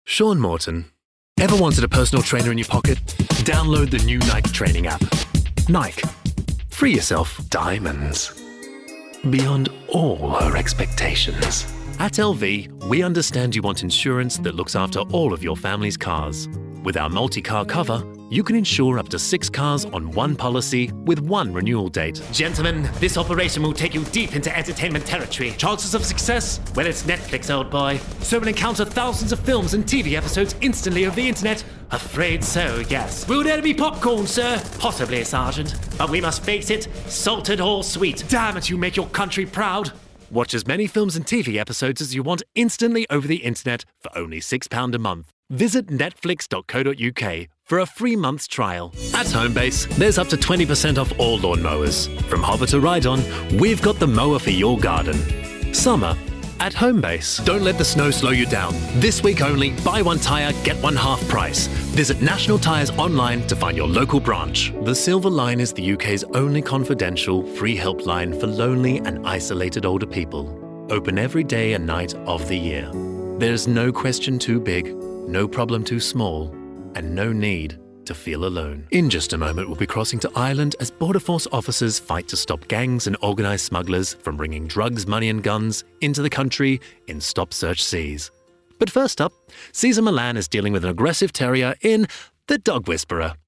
Sean Morton. Ever wanted a personal trainer in your pocket? Download the new Nike training app. Nike. Free yourself diamonds. Beyond all her expectations. At LV, we understand you want insurance that looks after all of your family's cars. With our multi-car cover, you can insure up to 6 cars on one policy with one renewal date. Gentlemen, this operation will take you deep into entertainment territory. Chances of success? Well, it's Netflix, old boy. So we'll encounter thousands of films and TV episodes instantly over the internet. Afraid so, yes. Will there be popcorn, sir? Possibly, Sergeant. But we must face it, salted or sweet. Damn it, you make your country proud. Watch as many films and TV episodes as you want instantly over the internet for only £6 a month. Visit netflix.co.uk for a free month's trial. At Homebase, there's up to 20% off all lawn mowers. From hover to ride-on, we've got the mower for your garden. Summer at Homebase. Don't let the snow slow you down. This week only, buy one tyre, get one half price. Visit National Tyres online to find your local branch. The Silver Line is the UK's only confidential, free helpline for lonely and isolated older people. Open every day and night of the year. There's no question too big, no problem too small, and no need to feel alone. In just a moment, we'll be crossing to Ireland as Border Force officers fight to stop gangs and organised smugglers from bringing drugs, money and guns into the country in stop-search seas. But first up, Cesar Millan is dealing with an aggressive terrier in The Dog Whisperer.